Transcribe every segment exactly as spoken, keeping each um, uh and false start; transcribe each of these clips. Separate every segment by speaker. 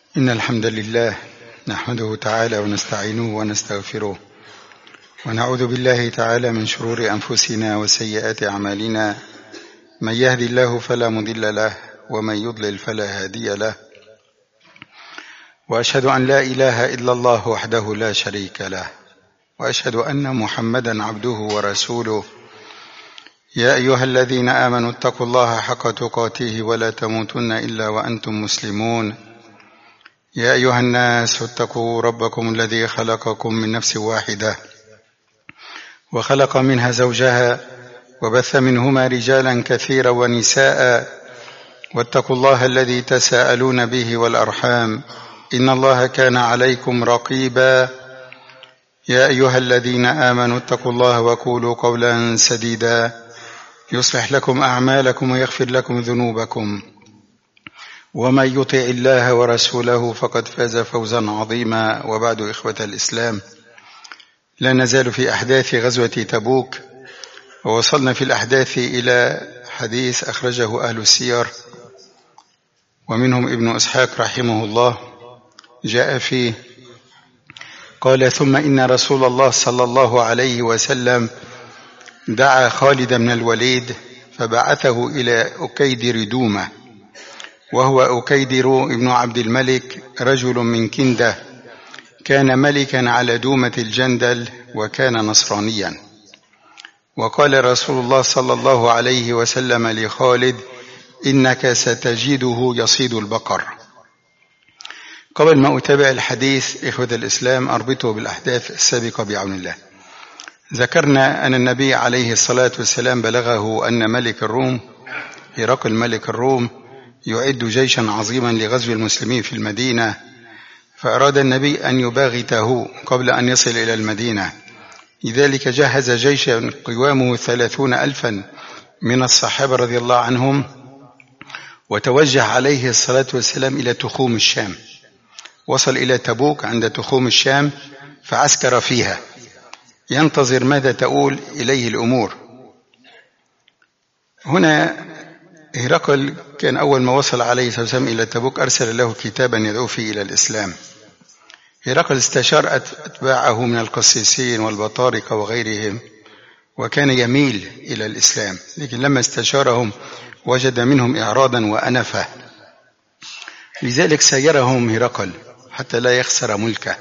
Speaker 1: إن الحمد لله نحمده تعالى ونستعينه ونستغفره ونعوذ بالله تعالى من شرور أنفسنا وسيئات أعمالنا. من يهدي الله فلا مضل له ومن يضلل فلا هادي له، وأشهد أن لا إله إلا الله وحده لا شريك له، وأشهد أن محمدا عبده ورسوله. يا أيها الذين آمنوا اتقوا الله حق تقاته ولا تموتن إلا وأنتم مسلمون. يا أيها الناس اتقوا ربكم الذي خلقكم من نفس واحدة وخلق منها زوجها وبث منهما رجالا كثيرا ونساء، واتقوا الله الذي تساءلون به والأرحام إن الله كان عليكم رقيبا. يا أيها الذين آمنوا اتقوا الله وقولوا قولا سديدا يصلح لكم أعمالكم ويغفر لكم ذنوبكم، ومن يطع الله ورسوله فقد فاز فوزا عظيما. وبعد، إخوة الإسلام، لا نزال في أحداث غزوة تبوك، ووصلنا في الأحداث إلى حديث أخرجه أهل السير ومنهم ابن إسحاق رحمه الله، جاء فيه قال: ثم إن رسول الله صلى الله عليه وسلم دعا خالد بن الوليد فبعثه إلى أكيدر دومة، وهو أكيدر ابن عبد الملك رجل من كندة، كان ملكا على دومة الجندل وكان نصرانيا. وقال رسول الله صلى الله عليه وسلم لخالد: إنك ستجده يصيد البقر. قبل ما أتابع الحديث، إخوة الإسلام، أربطه بالأحداث السابقة بعون الله. ذكرنا أن النبي عليه الصلاة والسلام بلغه أن ملك الروم هرقل ملك الروم يعد جيشا عظيما لغزو المسلمين في المدينة، فأراد النبي أن يباغته قبل أن يصل إلى المدينة، لذلك جهز جيشا قوامه ثلاثون ألفا من الصحابة رضي الله عنهم، وتوجه عليه الصلاة والسلام إلى تخوم الشام. وصل إلى تبوك عند تخوم الشام فعسكر فيها ينتظر ماذا تؤول إليه الأمور. هنا هرقل كان أول ما وصل عليه الصلاة والسلام إلى تبوك أرسل له كتابا يدعو فيه إلى الإسلام. هرقل استشار أتباعه من القسيسين والبطارقة وغيرهم، وكان يميل إلى الإسلام، لكن لما استشارهم وجد منهم إعراضا وأنفة، لذلك سيرهم هرقل حتى لا يخسر ملكه.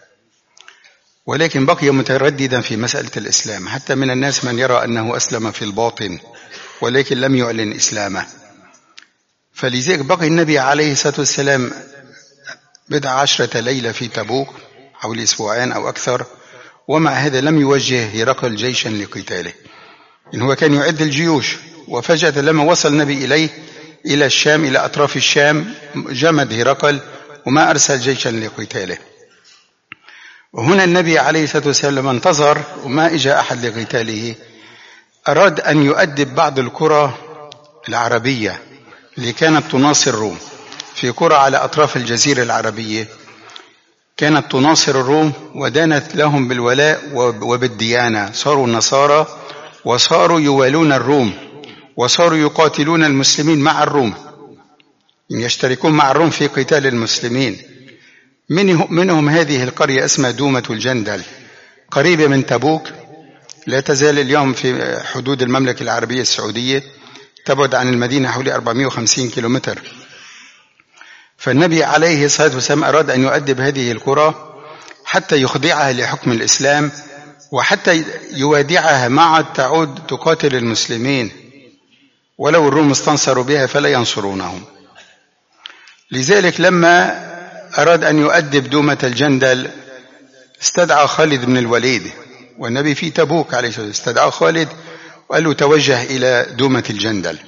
Speaker 1: ولكن بقي مترددا في مسألة الإسلام، حتى من الناس من يرى أنه أسلم في الباطن ولكن لم يعلن إسلامه. فلذلك بقي النبي عليه الصلاة والسلام بضع عشرة ليلة في تبوك، حوالي أسبوعين أو أكثر، ومع هذا لم يوجه هرقل جيشا لقتاله، إن هو كان يعد الجيوش. وفجأة لما وصل النبي إليه إلى الشام، إلى أطراف الشام، جمد هرقل وما أرسل جيشا لقتاله. وهنا النبي عليه الصلاة والسلام انتظر وما إجا أحد لقتاله، أراد أن يؤدب بعض القرى العربية اللي كانت تناصر الروم. في قرى على أطراف الجزيرة العربية كانت تناصر الروم ودانت لهم بالولاء وبالديانة، صاروا نصارى وصاروا يوالون الروم وصاروا يقاتلون المسلمين مع الروم، يشتركون مع الروم في قتال المسلمين. منهم هذه القرية اسمها دومة الجندل، قريبة من تبوك، لا تزال اليوم في حدود المملكة العربية السعودية، تبعد عن المدينة حوالي أربعمائة وخمسين كيلومتر. فالنبي عليه الصلاة والسلام أراد أن يؤدب هذه القرى حتى يخضعها لحكم الإسلام، وحتى يوادعها مع تعود تقاتل المسلمين، ولو الروم استنصروا بها فلا ينصرونهم. لذلك لما أراد أن يؤدب دومة الجندل استدعى خالد بن الوليد، والنبي في تبوك عليه الصلاة والسلام، استدعى خالد وقال له توجه إلى دومة الجندل.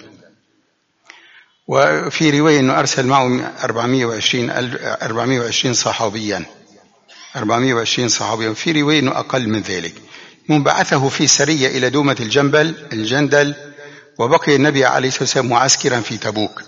Speaker 1: وفي رواية أنه أرسل معه أربعمائة وعشرين صحابيا أربعمائة وعشرين صحابيا، في رواية أنه أقل من ذلك. من بعثه في سرية إلى دومة الجنبل الجندل، وبقي النبي عليه الصلاة والسلام معسكرا في تبوك.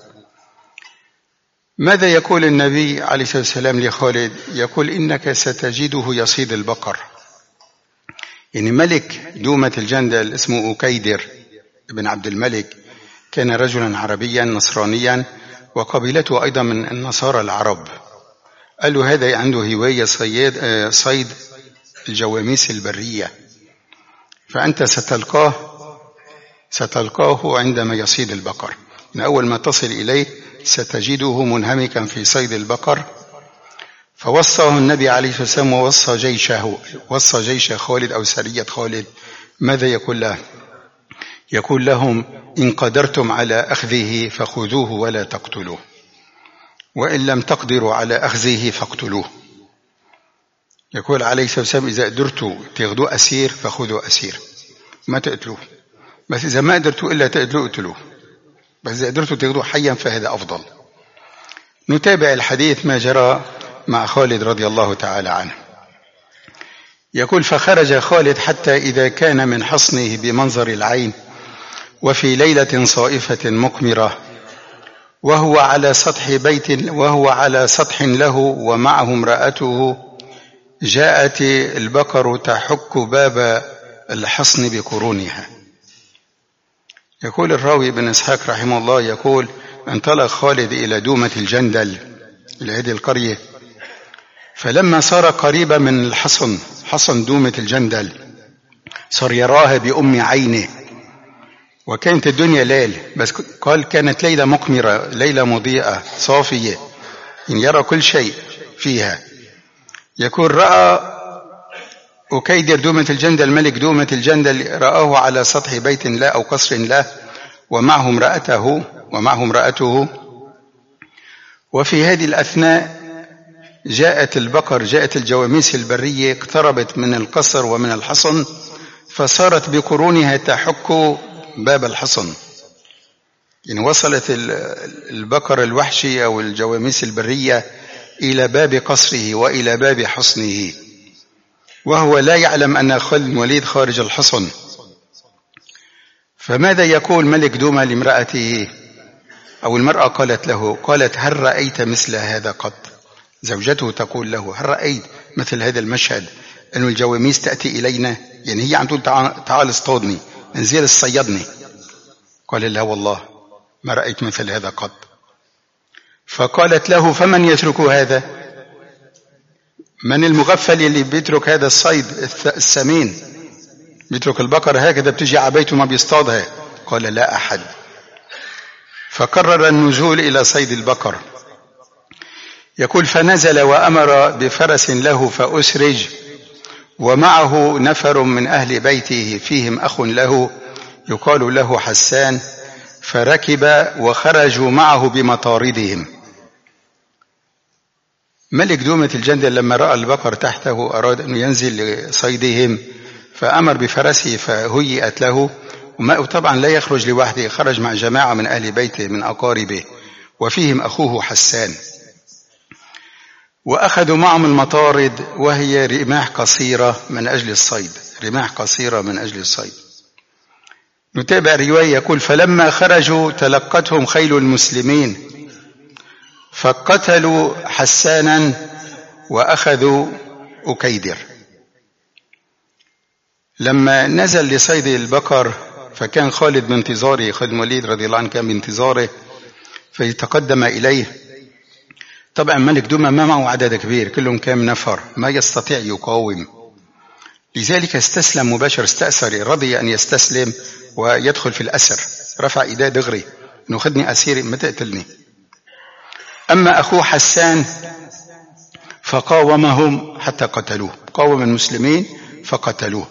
Speaker 1: ماذا يقول النبي عليه الصلاة والسلام لخالد؟ يقول: إنك ستجده يصيد البقر. يعني ملك دومة الجندل اسمه أكيدر بن عبد الملك، كان رجلا عربيا نصرانيا، وقبيلته أيضا من النصارى العرب. قال له هذا عنده هواية صيد, صيد الجواميس البرية، فأنت ستلقاه ستلقاه عندما يصيد البقر. من أول ما تصل إليه ستجده منهمكا في صيد البقر. فوصاه النبي عليه الصلاة والسلام ووصى جيشه وصى جيش خالد أو سرية خالد. ماذا يقول له؟ يقول لهم إن قدرتم على أخذه فخذوه ولا تقتلوه، وإن لم تقدروا على أخذه فاقتلوه. يقول عليه الصلاة والسلام إذا قدرتوا تاخذوه أسير فخذوا أسير، ما تقتلوه، بس إذا ما قدرتوا إلا تقتلوه اقتلوه، بس إذا قدرتوا تاخذوه حيا فهذا أفضل. نتابع الحديث ما جرى مع خالد رضي الله تعالى عنه. يقول فخرج خالد حتى إذا كان من حصنه بمنظر العين وفي ليلة صائفة مقمرة وهو على سطح بيت وهو على سطح له ومعه امرأته، جاءت البقر تحك باب الحصن بقرونها. يقول الراوي ابن إسحاق رحمه الله يقول انطلق خالد إلى دومة الجندل لهذه القرية، فلما صار قريبا من الحصن حصن دومة الجندل صار يراها بأم عينه، وكانت الدنيا ليل، بس قال كانت ليلة مقمرة، ليلة مضيئة صافية، يعني يرى كل شيء فيها. يقول رأى أكيدر دومة الجندل ملك دومة الجندل رآه على سطح بيت له أو قصر له ومعه امرأته ومعه امرأته وفي هذه الأثناء جاءت البقر جاءت الجواميس البرية اقتربت من القصر ومن الحصن، فصارت بقرونها تحك باب الحصن. يعني وصلت البقر الوحشي أو الجواميس البرية إلى باب قصره وإلى باب حصنه، وهو لا يعلم أن خالد بن الوليد خارج الحصن. فماذا يقول ملك دومة لامرأته أو المرأة قالت له قالت هل رأيت مثل هذا قط؟ زوجته تقول له هل رأيت مثل هذا المشهد أن الجواميس تأتي إلينا؟ يعني هي عم تقول تعال اصطادني انزل اصطيدني. قال لا والله ما رأيت مثل هذا قط. فقالت له فمن يترك هذا؟ من المغفل اللي بيترك هذا الصيد السمين، بيترك البقر هكذا بتجي عبيته ما بيصطادها؟ قال لا أحد. فقرر النزول إلى صيد البقر. يقول فنزل وأمر بفرس له فأسرج ومعه نفر من أهل بيته فيهم أخ له يقال له حسان، فركب وخرجوا معه بمطاردهم. ملك دومة الجندل لما رأى البقر تحته أراد أن ينزل لصيدهم، فأمر بفرسه فهيئت له، وطبعا لا يخرج لوحده، خرج مع جماعة من أهل بيته من أقاربه وفيهم أخوه حسان. وأخذوا معهم المطارد وهي رماح قصيرة من أجل الصيد، رماح قصيرة من أجل الصيد. نتابع الرواية. يقول فلما خرجوا تلقتهم خيل المسلمين فقتلوا حسانا وأخذوا أكيدر. لما نزل لصيد البقر فكان خالد بانتظاره، خالد بن الوليد رضي الله عنه كان بانتظاره فيتقدم إليه. طبعا ملك دومة ما معه عدد كبير، كلهم كام نفر، ما يستطيع يقاوم، لذلك استسلم مباشر، استأسر، رضي أن يستسلم ويدخل في الأسر، رفع إيديه دغري إنه خدني أسير ما تقتلني. أما أخوه حسان فقاومهم حتى قتلوه، قاوم المسلمين فقتلوه.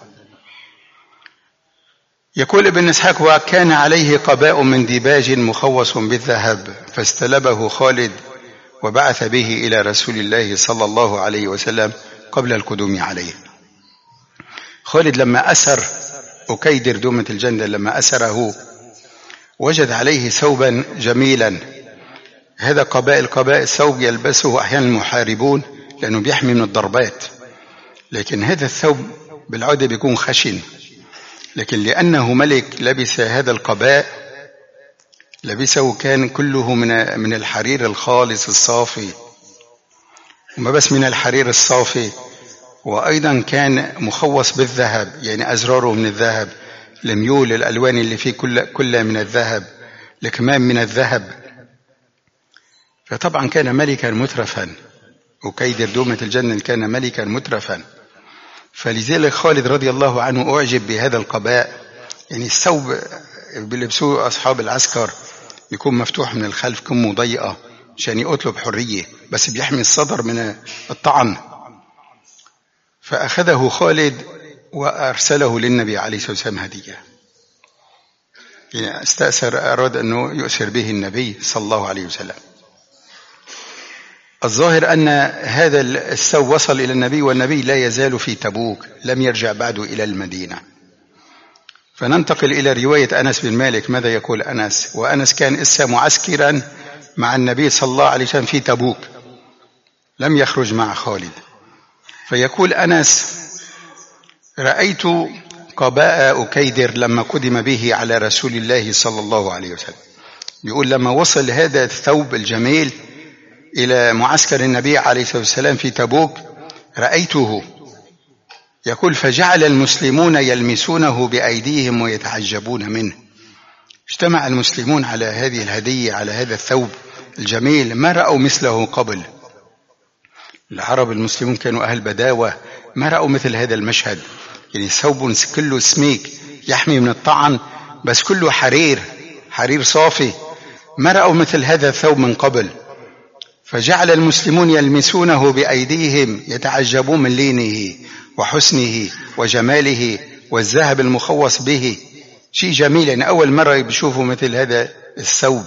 Speaker 1: يقول ابن إسحاق وكان عليه قباء من ديباج مخوص بالذهب فاستلبه خالد وبعث به إلى رسول الله صلى الله عليه وسلم قبل القدوم عليه. خالد لما أسر أكيدر دومة الجندل لما أسره وجد عليه ثوبا جميلا، هذا قباء القباء الثوب يلبسه أحيانا المحاربون لأنه بيحمي من الضربات، لكن هذا الثوب بالعادة بيكون خشن، لكن لأنه ملك لبس هذا القباء لبسه كان كله من من الحرير الخالص الصافي، وما بس من الحرير الصافي، وأيضا كان مخوص بالذهب، يعني أزراره من الذهب، الميول الألوان اللي فيه كل كلها من الذهب، الكمام من الذهب. فطبعا كان ملكا مترفا أكيدر دومة الجنة كان ملكا مترفا، فلذلك خالد رضي الله عنه أعجب بهذا القباء. يعني الثوب بيلبسوه أصحاب العسكر يكون مفتوح من الخلف، كمه ضيقة عشان يطلب حرية، بس بيحمي الصدر من الطعن. فأخذه خالد وأرسله للنبي عليه الصلاة والسلام هدية. يعني استأثر، أراد أنه يؤثر به النبي صلى الله عليه وسلم. الظاهر أن هذا الثوب وصل إلى النبي والنبي لا يزال في تبوك، لم يرجع بعد إلى المدينة. فننتقل إلى رواية أنس بن مالك. ماذا يقول أنس؟ وأنس كان إسا معسكرا مع النبي صلى الله عليه وسلم في تبوك، لم يخرج مع خالد. فيقول أنس: رأيت قباء أكيدر لما قدم به على رسول الله صلى الله عليه وسلم. يقول لما وصل هذا الثوب الجميل إلى معسكر النبي عليه الصلاة والسلام في تبوك رأيته. يقول: فجعل المسلمون يلمسونه بأيديهم ويتعجبون منه. اجتمع المسلمون على هذه الهدية، على هذا الثوب الجميل، ما رأوا مثله قبل. العرب المسلمون كانوا أهل بداوة، ما رأوا مثل هذا المشهد. يعني ثوب كله سميك يحمي من الطعن، بس كله حرير، حرير صافي، ما رأوا مثل هذا الثوب من قبل. فجعل المسلمون يلمسونه بأيديهم يتعجبون من لينه وحسنه وجماله والذهب المخوص به. شيء جميل، يعني أول مرة بيشوفوا مثل هذا الثوب.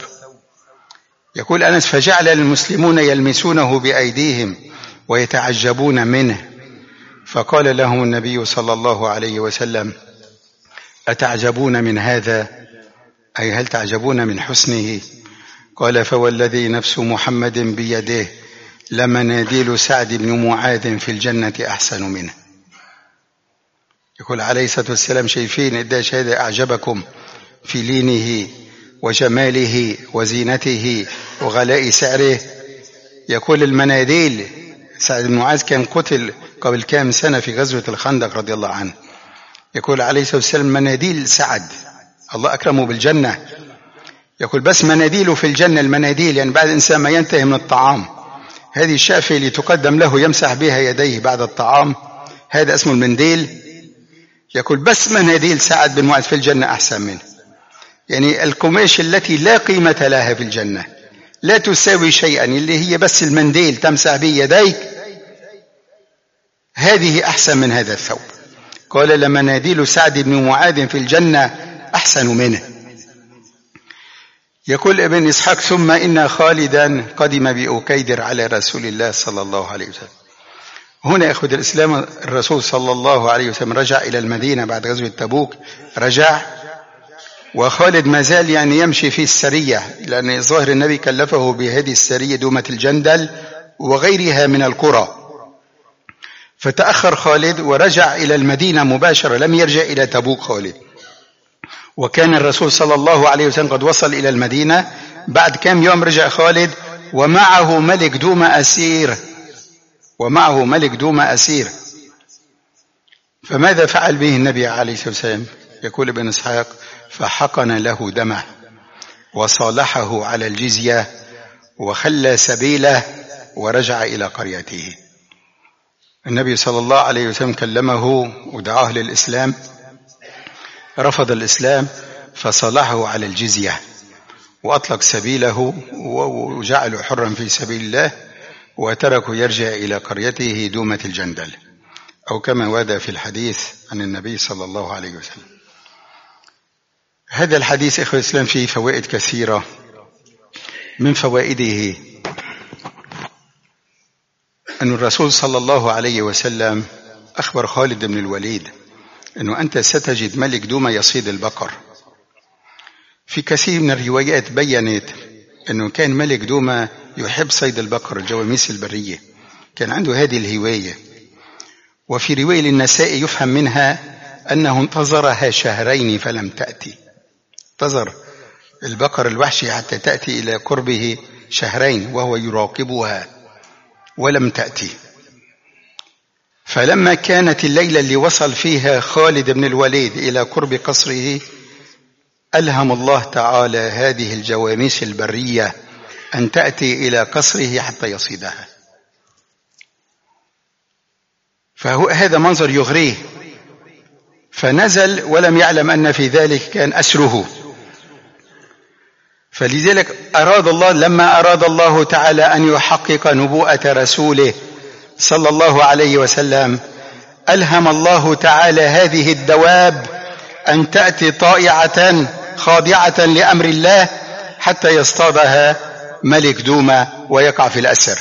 Speaker 1: يقول أنس: فجعل المسلمون يلمسونه بأيديهم ويتعجبون منه. فقال لهم النبي صلى الله عليه وسلم: أتعجبون من هذا؟ أي هل تعجبون من حسنه؟ قال: فوالذي نفس محمد بيده لمناديل سعد بن معاذ في الجنة أحسن منه. يقول عليه الصلاة والسلام: شايفين قديش هذا أعجبكم في لينه وجماله وزينته وغلاء سعره. يقول المناديل، سعد بن معاذ كان قتل قبل كام سنة في غزوة الخندق رضي الله عنه. يقول عليه الصلاة والسلام: مناديل سعد الله أكرمه بالجنة. يقول بس مناديله في الجنة، المناديل يعني بعد الإنسان ما ينتهي من الطعام، هذه الشافة اللي تقدم له يمسح بها يديه بعد الطعام، هذا اسمه المنديل. يقول بس مناديل سعد بن معاذ في الجنة أحسن منه. يعني القماش التي لا قيمة لها في الجنة، لا تساوي شيئا، اللي هي بس المنديل تمسح به يديك، هذه أحسن من هذا الثوب. قال: لمناديل سعد بن معاذ في الجنة أحسن منه. يقول ابن إسحاق: ثم إن خالدا قدم بأكيدر على رسول الله صلى الله عليه وسلم. هنا أخذ الإسلام الرسول صلى الله عليه وسلم رجع إلى المدينة بعد غزوة تبوك، رجع وخالد ما زال يعني يمشي في السرية، لأن ظاهر النبي كلفه بهذه السرية دومة الجندل وغيرها من القرى. فتأخر خالد ورجع إلى المدينة مباشرة، لم يرجع إلى تبوك خالد. وكان الرسول صلى الله عليه وسلم قد وصل إلى المدينة. بعد كم يوم رجع خالد ومعه ملك دومة أسير، ومعه ملك دومة أسير. فماذا فعل به النبي عليه الصلاة والسلام؟ يقول ابن إسحاق: فحقن له دمه وصالحه على الجزية وخلى سبيله ورجع إلى قريته. النبي صلى الله عليه وسلم كلمه ودعاه للإسلام، رفض الإسلام فصالحه على الجزية وأطلق سبيله وجعله حرا في سبيل الله، وتركه يرجع إلى قريته دومة الجندل، أو كما ورد في الحديث عن النبي صلى الله عليه وسلم. هذا الحديث إخوة الإسلام فيه فوائد كثيرة. من فوائده أن الرسول صلى الله عليه وسلم أخبر خالد بن الوليد أنه أنت ستجد ملك دومة يصيد البقر. في كثير من الروايات بيّنت أنه كان ملك دومة يحب صيد البقر، الجواميس البرية، كان عنده هذه الهواية. وفي رواية للنسائي يفهم منها أنه انتظرها شهرين فلم تأتي، انتظر البقر الوحشي حتى تأتي إلى قربه شهرين وهو يراقبها ولم تأتي. فلما كانت الليلة اللي وصل فيها خالد بن الوليد إلى قرب قصره، ألهم الله تعالى هذه الجواميس البرية أن تأتي إلى قصره حتى يصيدها. فهذا منظر يغريه، فنزل ولم يعلم أن في ذلك كان أسره. فلذلك أراد الله لما أراد الله تعالى أن يحقق نبوءة رسوله صلى الله عليه وسلم، ألهم الله تعالى هذه الدواب أن تأتي طائعة خاضعة لأمر الله حتى يصطادها ملك دومة ويقع في الأسر.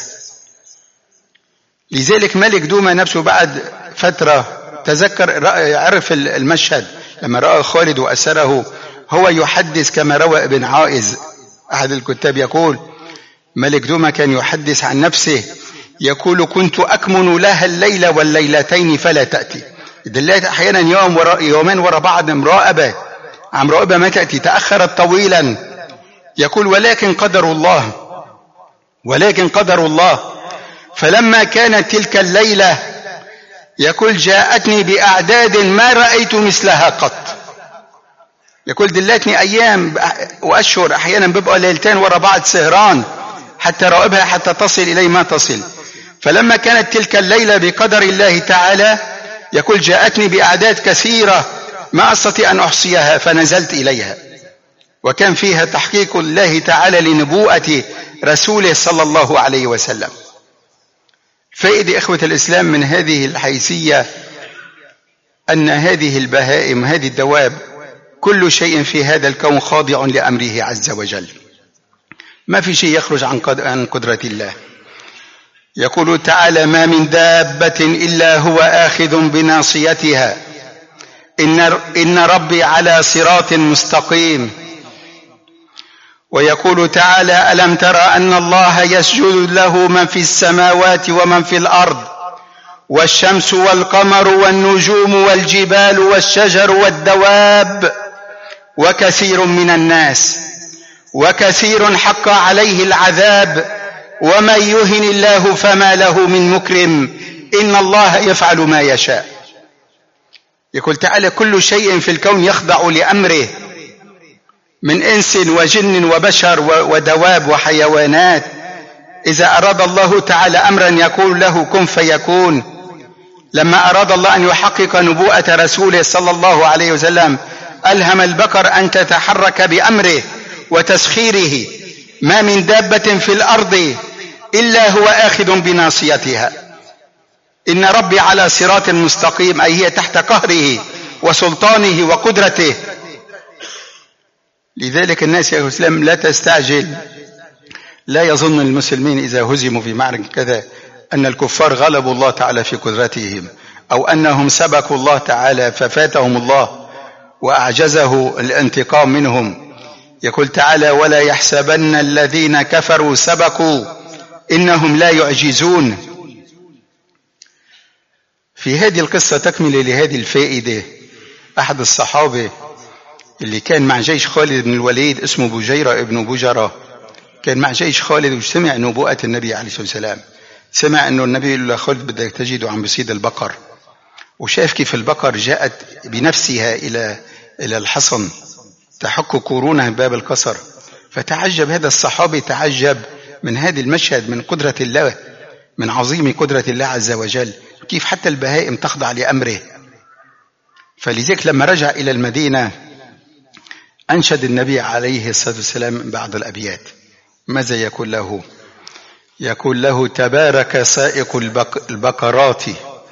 Speaker 1: لذلك ملك دومة نفسه بعد فترة تذكر، عرف المشهد لما رأى خالد وأسره. هو يحدث كما روى ابن عائز أحد الكتاب، يقول ملك دومة كان يحدث عن نفسه يقول كنت أكمن لها الليل والليلتين فلا تأتي. دلت أحيانا يوم وراء يومين وراء بعض مراقبة عن مراقبة ما تأتي، تأخرت طويلا. يقول ولكن قدر الله ولكن قدر الله فلما كانت تلك الليلة يقول جاءتني بأعداد ما رأيت مثلها قط. يقول دلتني أيام وأشهر، أحيانا بيبقى ليلتين وراء بعض سهران حتى راقبها حتى تصل إلي ما تصل. فلما كانت تلك الليلة بقدر الله تعالى يقول جاءتني بأعداد كثيرة ما أستطيع أن أحصيها فنزلت إليها، وكان فيها تحقيق الله تعالى لنبوءة رسوله صلى الله عليه وسلم. فائدة إخوة الإسلام من هذه الحيثية أن هذه البهائم هذه الدواب كل شيء في هذا الكون خاضع لأمره عز وجل، ما في شيء يخرج عن قدرة الله. يقول تعالى ما من دابة إلا هو آخذ بناصيتها إن, إن ربي على صراط مستقيم. ويقول تعالى ألم ترى أن الله يسجد له من في السماوات ومن في الأرض والشمس والقمر والنجوم والجبال والشجر والدواب وكثير من الناس وكثير حق عليه العذاب ومن يهن الله فما له من مكرم إن الله يفعل ما يشاء. يقول تعالى كل شيء في الكون يخضع لأمره من إنس وجن وبشر ودواب وحيوانات. إذا أراد الله تعالى أمرا يقول له كن فيكون. لما أراد الله أن يحقق نبوءة رسوله صلى الله عليه وسلم ألهم البقر أن تتحرك بأمره وتسخيره. ما من دابة في الأرض إلا هو آخذ بناصيتها إن ربي على صراط مستقيم، أي هي تحت قهره وسلطانه وقدرته. لذلك الناس يا مسلم لا تستعجل، لا يظن المسلمين إذا هزموا في معركة كذا أن الكفار غلبوا الله تعالى في قدرتهم أو أنهم سبقوا الله تعالى ففاتهم الله وأعجزه الانتقام منهم. يقول تعالى ولا يحسبن الذين كفروا سبقوا إنهم لا يعجزون. في هذه القصة تكمل لهذه الفائدة. أحد الصحابة اللي كان مع جيش خالد بن الوليد اسمه بجيرة ابن بجرة، كان مع جيش خالد وسمع نبوءة النبي عليه الصلاة والسلام. سمع أنه النبي يقول له خالد بدك تجده عم بصيد البقر، وشاف كيف البقر جاءت بنفسها إلى إلى الحصن تحك قرونها باب القصر. فتعجب هذا الصحابي، تعجب من هذا المشهد من قدرة الله، من عظيم قدرة الله عز وجل، كيف حتى البهائم تخضع لأمره. فلذلك لما رجع إلى المدينة أنشد النبي عليه الصلاة والسلام بعض الأبيات. ماذا يقول له؟ يقول له تبارك سائق البقرات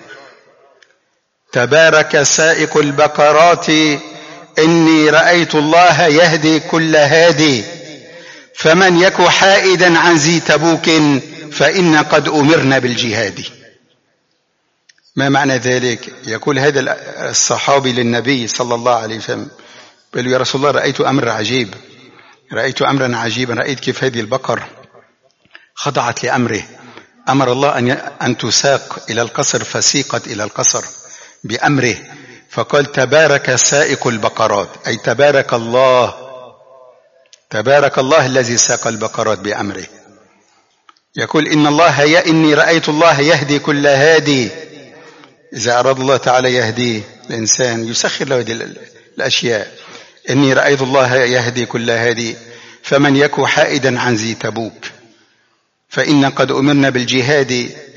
Speaker 1: تبارك سائق البقرات إني رأيت الله يهدي كل هادي فمن يك حائدا عن ذي تبوك فإن قد أمرنا بالجهاد. ما معنى ذلك؟ يقول هذا الصحابي للنبي صلى الله عليه وسلم قال له يا رسول الله رأيت أمر عجيب، رأيت أمرا عجيبا، رأيت كيف هذه البقر خضعت لأمره. أمر الله أن أن تساق إلى القصر فسيقت إلى القصر بأمره. فقال تبارك سائق البقرات، أي تبارك الله تبارك الله الذي ساق البقرات بأمره. يقول إن الله يا إني رأيت الله يهدي كل هادي. إذا أراد الله تعالى يهدي الإنسان يسخر له هذه الأشياء. إني رأيت الله يهدي كل هادي فمن يك حائدا عن ذي تبوك فإن قد أمرنا بالجهاد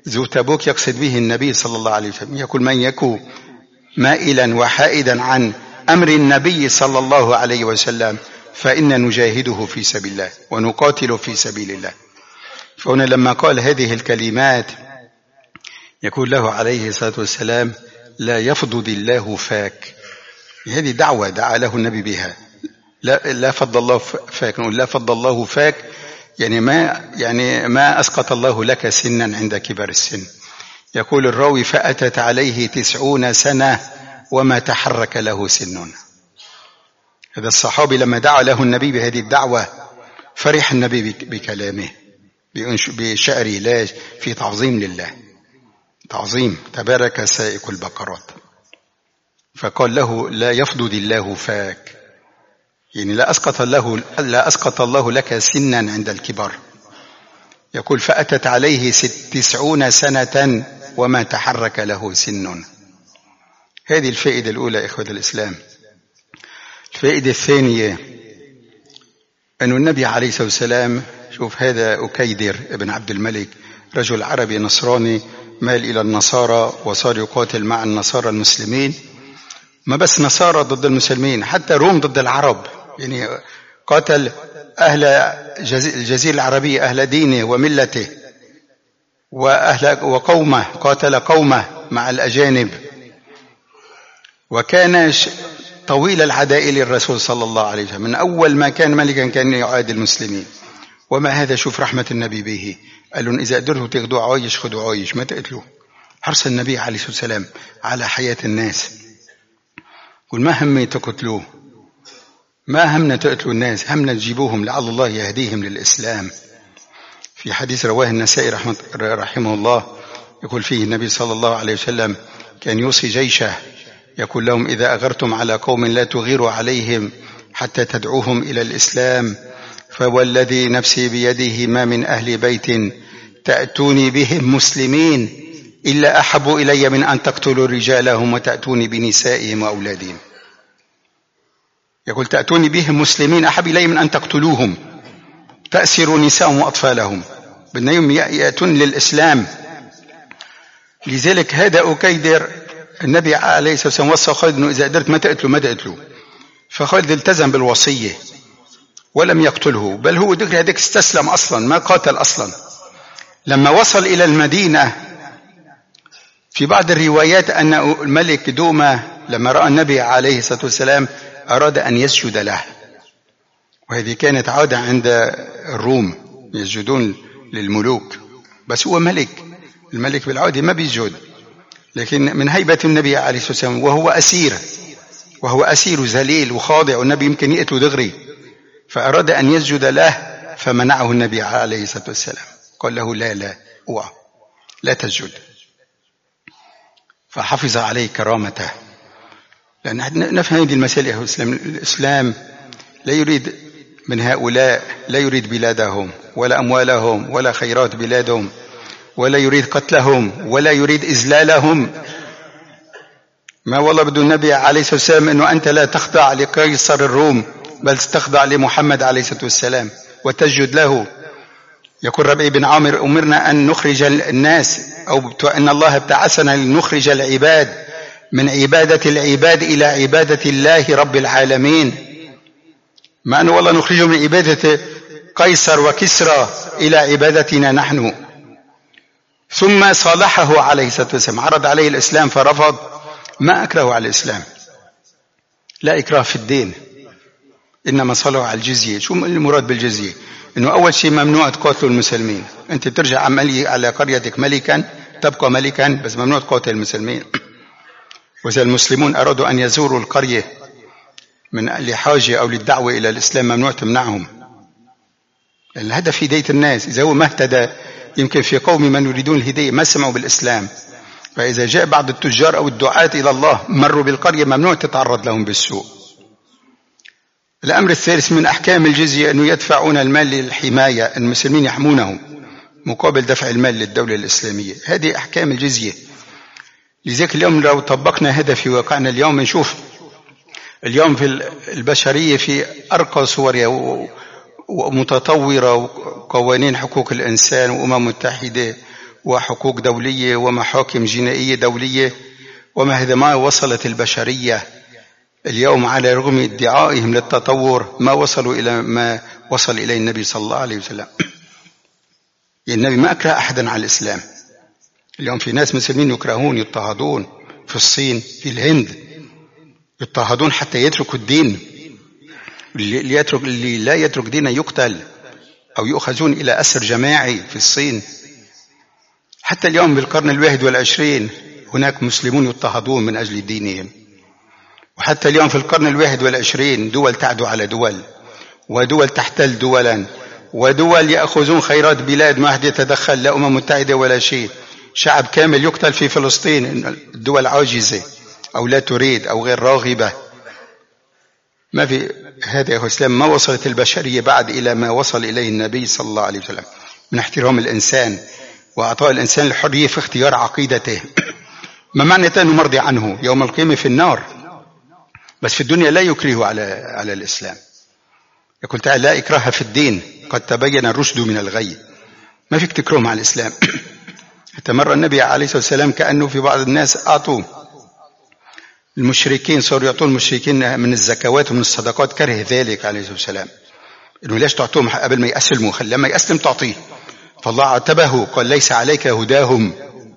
Speaker 1: ذو تبوك يقصد به النبي صلى الله عليه وسلم، يقول من يكون مائلا وحائدا عن أمر النبي صلى الله عليه وسلم فإن نجاهده في سبيل الله ونقاتل في سبيل الله. فهنا لما قال هذه الكلمات يقول له عليه الصلاة والسلام لا يفضض الله فاك. هذه دعوة دعا له النبي بها، لا لا فضل الله فاك، نقول لا فضل الله فاك يعني ما يعني ما أسقط الله لك سنا عند كبر السن. يقول الراوي فأتت عليه تسعون سنة وما تحرك له سن. هذا الصحابي لما دعا له النبي بهذه الدعوة فرح النبي بكلامه بشعره لا في تعظيم لله، تعظيم تبارك سائق البقرات. فقال له لا يفضض الله فاك، يعني لا أسقط الله لا أسقط الله لك سنا عند الكبر. يقول فأتت عليه تسعون سنة وما تحرك له سن. هذه الفائدة الأولى إخوة الإسلام. الفائدة الثانية أن النبي عليه الصلاة والسلام، شوف هذا أكيدر ابن عبد الملك رجل عربي نصراني مال إلى النصارى وصار يقاتل مع النصارى المسلمين، ما بس نصارى ضد المسلمين، حتى روم ضد العرب، يعني قاتل أهل الجزيرة العربية أهل دينه وملته وأهل وقومه، قاتل قومه مع الأجانب، وكان طويل العداء للرسول صلى الله عليه وسلم. من أول ما كان ملكا كان يعادي المسلمين. وما هذا شوف رحمة النبي به، قال لهم إذا قدرتوا تاخدوا عايش خدوا عايش ما تقتلوا. حرص النبي عليه الصلاة والسلام على حياة الناس، قل ما همي تقتلوه، ما همنا تقتلوا الناس، همنا تجيبوهم لعل الله يهديهم للإسلام. في حديث رواه النسائي رحمه, رحمه الله يقول فيه النبي صلى الله عليه وسلم كان يوصي جيشه يقول لهم إذا أغرتم على قوم لا تغيروا عليهم حتى تدعوهم إلى الإسلام فوالذي نفسي بيده ما من أهل بيت تأتوني بهم مسلمين إلا أحب إلي من أن تقتلوا رجالهم وتأتوني بنسائهم وأولادهم. يقول تأتوني بهم مسلمين أحب إلي من أن تقتلوهم، تأسروا نساءهم وأطفالهم، بدنا يأتون للإسلام. لذلك هذا أكيدر النبي عليه الصلاة والسلام وصى خالد أنه إذا قدرت ما تقتلوا ما تقتلوا، فخالد التزم بالوصية ولم يقتله، بل هو دغري هذاك استسلم أصلا ما قاتل أصلا. لما وصل إلى المدينة في بعض الروايات أن الملك دوما لما رأى النبي عليه الصلاة والسلام أراد أن يسجد له، وهذه كانت عادة عند الروم يسجدون للملوك، بس هو ملك، الملك بالعادة ما بيسجد، لكن من هيبة النبي عليه الصلاة والسلام وهو أسير وهو أسير ذليل وخاضع والنبي يمكن يقتله دغري، فأراد أن يسجد له فمنعه النبي عليه الصلاة والسلام، قال له لا لا اوعى لا تسجد، فحفظ عليه كرامته. لأن نفهم هذه المسألة يا الإسلام. الإسلام لا يريد من هؤلاء، لا يريد بلادهم ولا أموالهم ولا خيرات بلادهم، ولا يريد قتلهم ولا يريد إذلالهم. ما والله بده النبي عليه الصلاة والسلام أنه أنت لا تخضع لقيصر الروم بل تخضع لمحمد عليه الصلاة والسلام وتسجد له. يقول ربيع بن عامر أمرنا أن نخرج الناس أو أن الله ابتعثنا لنخرج العباد من عبادة العباد إلى عبادة الله رب العالمين، ما أنه والله نخرجه من عبادة قيصر وكسرى إلى عبادتنا نحن. ثم صالحه عليه الصلاة والسلام، عرض عليه الإسلام فرفض، ما أكره على الإسلام، لا إكراه في الدين، إنما صلوا على الجزية. شو المراد بالجزية؟ إنه أول شيء ممنوع تقاتلوا المسلمين، أنت بترجع عملي على قريتك ملكا تبقى ملكا، بس ممنوع تقاتل المسلمين. وإذا المسلمون أرادوا أن يزوروا القرية من لحاجة أو للدعوة إلى الإسلام ممنوع تمنعهم، لأن الهدف هداية الناس. إذا هو ما اهتدى، يمكن في قوم من يريدون الهداية ما سمعوا بالإسلام، فإذا جاء بعض التجار أو الدعاة إلى الله مروا بالقرية ممنوع تتعرض لهم بالسوء. الأمر الثالث من أحكام الجزية أنه يدفعون المال للحماية، المسلمين يحمونهم مقابل دفع المال للدولة الإسلامية، هذه أحكام الجزية. لذلك اليوم لو طبقنا هذا في واقعنا اليوم نشوف اليوم في البشرية في أرقى صورها ومتطورة، وقوانين حقوق الإنسان وأمم متحدة وحقوق دولية ومحاكم جنائية دولية، وما هذا ما وصلت البشرية اليوم على رغم ادعائهم للتطور ما وصلوا إلى ما وصل إليه النبي صلى الله عليه وسلم. النبي ما أكره أحدا على الإسلام. اليوم في ناس مسلمين يكرهون يضطهدون في الصين في الهند، يضطهدون حتى يتركوا الدين. اللي, يترك اللي لا يترك دينه يقتل أو يؤخذون إلى أسر جماعي في الصين. حتى اليوم بالقرن الواحد والعشرين هناك مسلمون يضطهدون من أجل دينهم. وحتى اليوم في القرن الواحد والعشرين دول تعدو على دول، ودول تحتل دولا، ودول يأخذون خيرات بلاد ما حد يتدخل، لا أمم متحدة ولا شيء. شعب كامل يقتل في فلسطين، الدول عاجزة أو لا تريد أو غير راغبة. ما في هذا يا إسلام. ما وصلت البشرية بعد إلى ما وصل إليه النبي صلى الله عليه وسلم من احترام الإنسان وأعطاء الإنسان الحرية في اختيار عقيدته. ما معنى أنه مرضي عنه يوم القيامة في النار، بس في الدنيا لا يكره على على الإسلام. يقول تعالى لا إكراه في الدين قد تبين الرشد من الغي. ما فيك تكرههم على الإسلام. حتى مرة النبي عليه الصلاة والسلام كأنه في بعض الناس أعطوا المشركين، صاروا يعطون المشركين من الزكوات ومن الصدقات، كره ذلك عليه الصلاة والسلام. إنه ليش تعطوهم قبل ما يأسلموا؟ خل لما يأسلم تعطيه. فالله عاتبه قال ليس عليك هداهم،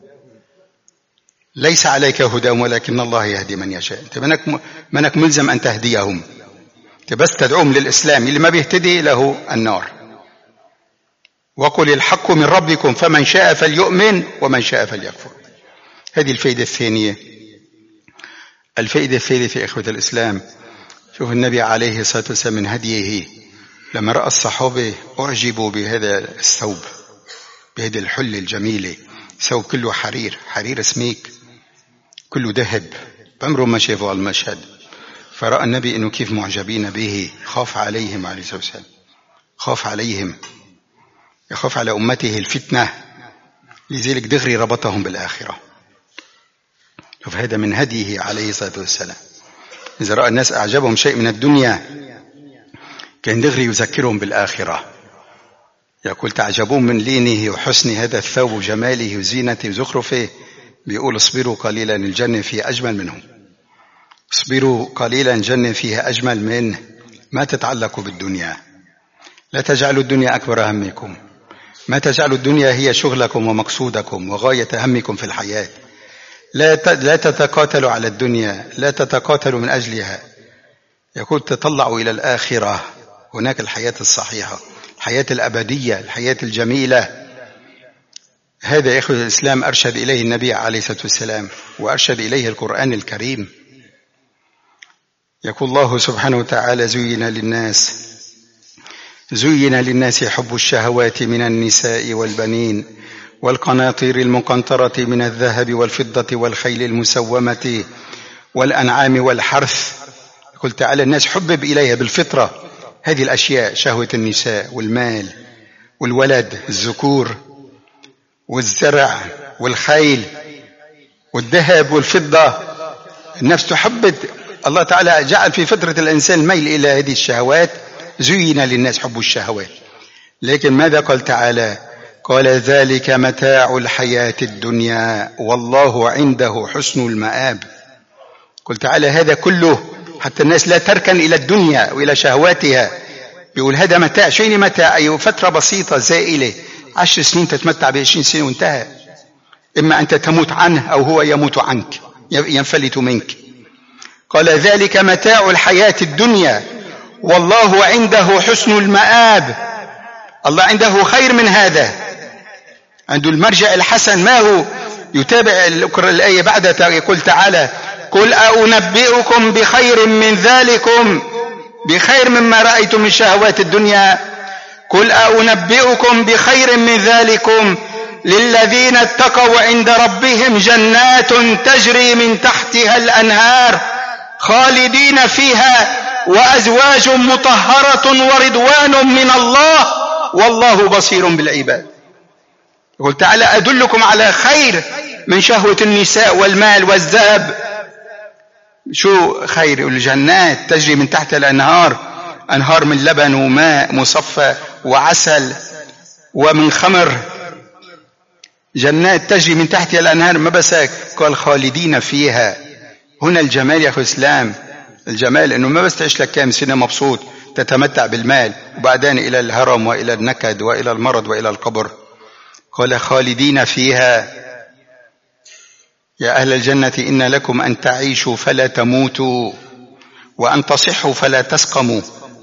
Speaker 1: ليس عليك هداهم ولكن الله يهدي من يشاء. انت منك منك ملزم ان تهديهم، انت بس تدعوهم للاسلام. اللي ما بيهتدي له النار. وقل الحق من ربكم فمن شاء فليؤمن ومن شاء فليكفر. هذه الفائده الثانيه. الفائده الثالثه في اخوه الاسلام، شوف النبي عليه الصلاه والسلام من هديه لما راى الصحابه اعجبوا بهذا الثوب، بهذه الحله الجميله، ثوب كله حرير، حرير سميك كله ذهب، عمره ما شافوا المشهد. فرأى النبي انه كيف معجبين به، خاف عليهم عليه الصلاة والسلام، خاف عليهم، يخاف على امته الفتنة، لذلك دغري ربطهم بالآخرة. شوف هذا من هديه عليه الصلاة والسلام. إذا رأى الناس أعجبهم شيء من الدنيا كان دغري يذكرهم بالآخرة. يقول تعجبون من لينه وحسن هذا الثوب وجماله وزينته وزخرفه، بيقول اصبروا قليلا الجنة فيها أجمل منهم. اصبروا قليلا الجنة فيها أجمل منه. ما تتعلقوا بالدنيا، لا تجعلوا الدنيا أكبر همكم، ما تجعلوا الدنيا هي شغلكم ومقصودكم وغاية همكم في الحياة. لا لا تتقاتلوا على الدنيا، لا تتقاتلوا من أجلها. يقول تطلعوا إلى الآخرة، هناك الحياة الصحيحة، الحياة الأبدية، الحياة الجميلة. هذا يا إخوة الإسلام أرشد إليه النبي عليه الصلاة والسلام، وأرشد إليه القرآن الكريم. يقول الله سبحانه وتعالى زين للناس زين للناس حب الشهوات من النساء والبنين والقناطير المقنطرة من الذهب والفضة والخيل المسومة والأنعام والحرث. يقول تعالى الناس حبب إليها بالفطرة هذه الأشياء، شهوة النساء والمال والولد الذكور والزرع والخيل والذهب والفضة. النفس تحبب، الله تعالى جعل في فطرة الإنسان الميل إلى هذه الشهوات. زين للناس حب الشهوات، لكن ماذا قال تعالى؟ قال ذلك متاع الحياة الدنيا والله عنده حسن المآب. قل تعالى هذا كله حتى الناس لا تركن إلى الدنيا وإلى شهواتها. بيقول هذا متاع. شيء متاع؟ أي فترة بسيطة زائلة، عشر سنين تتمتع بعشرين سنة وانتهى. إما أنت تموت عنه أو هو يموت عنك، ينفلت منك. قال ذلك متاع الحياة الدنيا والله عنده حسن المآب. الله عنده خير من هذا، عنده المرجع الحسن. ما هو؟ يتابع الآية بعدها يقول تعالى قل أنبئكم بخير من ذلكم، بخير مما رأيتم من شهوات الدنيا. قل أنبئكم بخير من ذلكم للذين اتقوا عند ربهم جنات تجري من تحتها الأنهار خالدين فيها وأزواج مطهرة ورضوان من الله والله بصير بالعباد. يقول تعالى أدلكم على خير من شهوة النساء والمال والذهب. شو خير؟ الجنات تجري من تحت الأنهار، أنهار من لبن وماء مصفى وعسل ومن خمر. جنات تجري من تحتها الأنهار، ما بس قال خالدين فيها. هنا الجمال يا أخو إسلام، الجمال إنه ما بس تعيش لك كام سنة مبسوط تتمتع بالمال وبعدين إلى الهرم وإلى النكد وإلى المرض وإلى القبر. قال خالدين فيها. يا أهل الجنة إن لكم أن تعيشوا فلا تموتوا وأن تصحوا فلا تسقموا.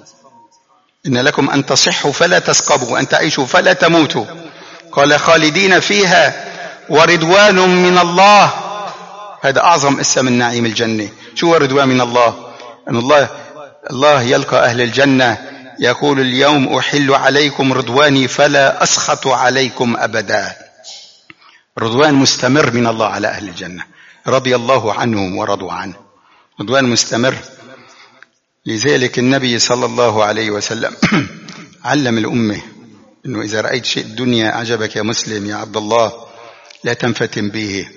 Speaker 1: إن لكم أن تصحوا فلا تسقموا وأن تعيشوا فلا تموتوا. قال خالدين فيها ورضوان من الله. هذا أعظم اسم من نعيم الجنة. شو رضوان من الله؟ أن الله الله يلقى أهل الجنة يقول اليوم أحل عليكم رضواني فلا أسخط عليكم أبدا. رضوان مستمر من الله على أهل الجنة، رضي الله عنهم ورضوا عنه، رضوان مستمر. لذلك النبي صلى الله عليه وسلم علم الأمة إنه إذا رأيت شيء الدنيا أعجبك يا مسلم يا عبد الله لا تنفتن به،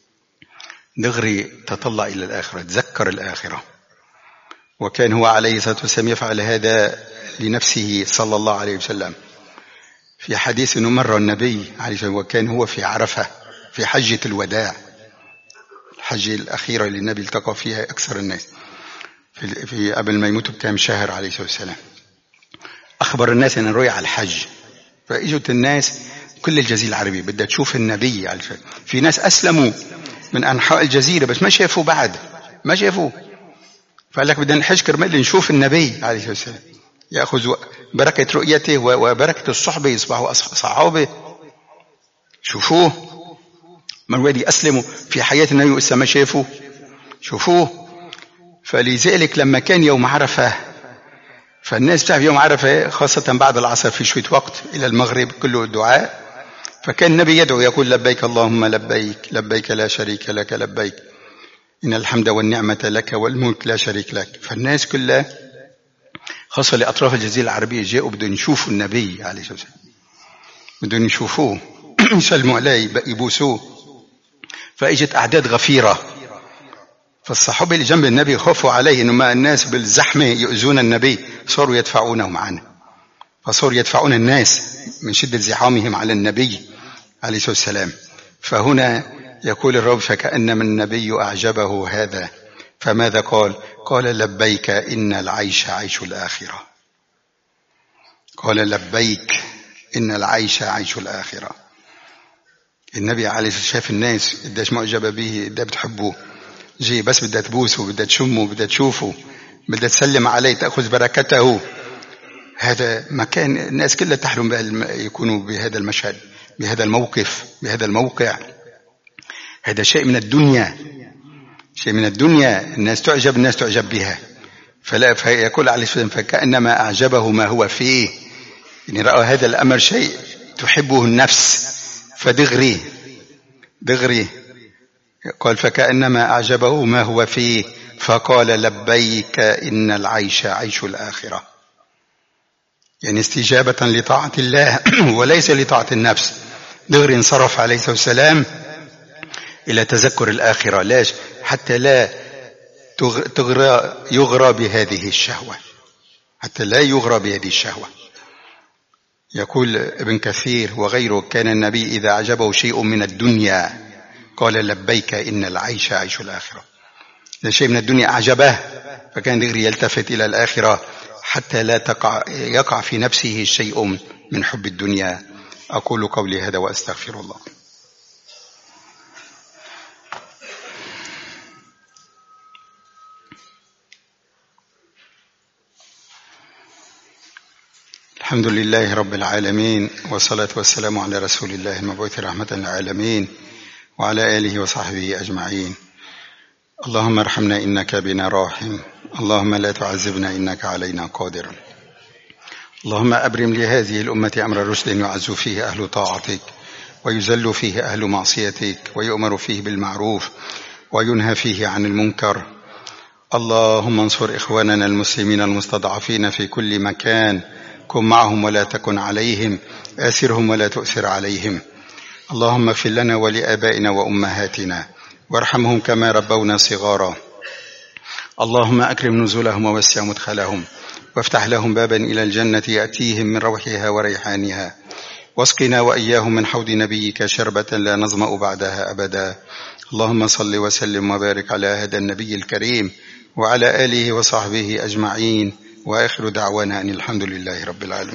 Speaker 1: دغري تطلع إلى الآخرة، تذكر الآخرة. وكان هو عليه الصلاة والسلام يفعل هذا لنفسه صلى الله عليه وسلم. في حديث أنه مر النبي عليه الصلاة والسلام وكان هو في عرفة في حجة الوداع، الحجة الأخيرة اللي النبي التقى فيها أكثر الناس في, في قبل ما يموت بكام شهر عليه الصلاة والسلام. أخبر الناس أن رؤيا على الحج، فإجت الناس كل الجزيرة العربية بدها تشوف النبي عليه الصلاة والسلام. في ناس أسلموا من أنحاء الجزيرة بس ما شافوا بعد، ما شافوا، فقال لك بدنا نحج كرمال نشوف النبي عليه الصلاة والسلام، يأخذ بركة رؤيته وبركة الصحبة يصبحوا صحابة. شوفوه من وادي أسلموا في حياة النبي وإسا ما شافوا، شوفوه. فلذلك لما كان يوم عرفة، فالناس بتعرف يوم عرفة خاصة بعد العصر في شوية وقت إلى المغرب كله الدعاء، فكان النبي يدعو يقول لبيك اللهم لبيك لبيك لا شريك لك لبيك إن الحمد والنعمة لك والملك لا شريك لك. فالناس كلها خاصة لأطراف الجزيرة العربية جاءوا بدهم يشوفوا النبي عليه الصلاة والسلام، بدهم يشوفوه يسلموا عليه يبوسوه. فإجت أعداد غفيرة، فالصحابة اللي جنب النبي خافوا عليه إنه ما الناس بالزحمة يؤذون النبي، صاروا يدفعونهم عنه، فصاروا يدفعون الناس من شدة زحامهم على النبي عليه الصلاة والسلام. فهنا يقول الرب فكأنما النبي أعجبه هذا فماذا قال؟ قال لبيك إن العيش عيش الآخرة. قال لبيك إن العيش عيش الآخرة. النبي عليه الصلاة والسلام شاف الناس قديش معجبة به، قديش بتحبوه، جي بس بدها تبوسه، بدها تشمه، بدها تشوفه، بدها تسلم عليه، تأخذ بركته. هذا مكان الناس كلها تحلم يكونوا بهذا المشهد، بهذا الموقف، بهذا الموقع. هذا شيء من الدنيا، شيء من الدنيا، الناس تعجب، الناس تعجب بها. فلا فيقول عليه الصلاة والسلام فكأنما أعجبه ما هو فيه، يعني رأى هذا الأمر شيء تحبه النفس فدغري دغري قال فكأنما أعجبه ما هو فيه فقال لبيك إن العيش عيش الآخرة. يعني استجابة لطاعة الله وليس لطاعة النفس. دغري انصرف عليه الصلاة والسلام إلى تذكر الآخرة. ليش؟ حتى لا تغرى يغرى بهذه الشهوة، حتى لا يغرى بهذه الشهوة. يقول ابن كثير وغيره كان النبي إذا أعجبه شيء من الدنيا قال لبيك إن العيش عيش الآخرة. إذا شيء من الدنيا أعجبه فكان دغري يلتفت إلى الآخرة حتى لا تقع يقع في نفسه شيء من حب الدنيا. أقول قولي هذا وأستغفر الله. الحمد لله رب العالمين والصلاة والسلام على رسول الله المبعوث رحمة للعالمين وعلى آله وصحبه أجمعين. اللهم ارحمنا إنك بنا راحم، اللهم لا تعذبنا إنك علينا قادر. اللهم أبرم لهذه الأمة أمر رشد يعز فيه أهل طاعتك ويذل فيه أهل معصيتك ويؤمر فيه بالمعروف وينهى فيه عن المنكر. اللهم انصر إخواننا المسلمين المستضعفين في كل مكان، كن معهم ولا تكن عليهم، آسرهم ولا تؤثر عليهم. اللهم اغفر لنا ولآبائنا وأمهاتنا وارحمهم كما ربونا صغارا. اللهم أكرم نزلهم ووسع مدخلهم وافتح لهم بابا إلى الجنة يأتيهم من روحها وريحانها واسقنا وإياهم من حوض نبيك شربة لا نظمأ بعدها أبدا. اللهم صل وسلم وبارك على هذا النبي الكريم وعلى آله وصحبه أجمعين، وآخر دعوانا أن الحمد لله رب العالمين.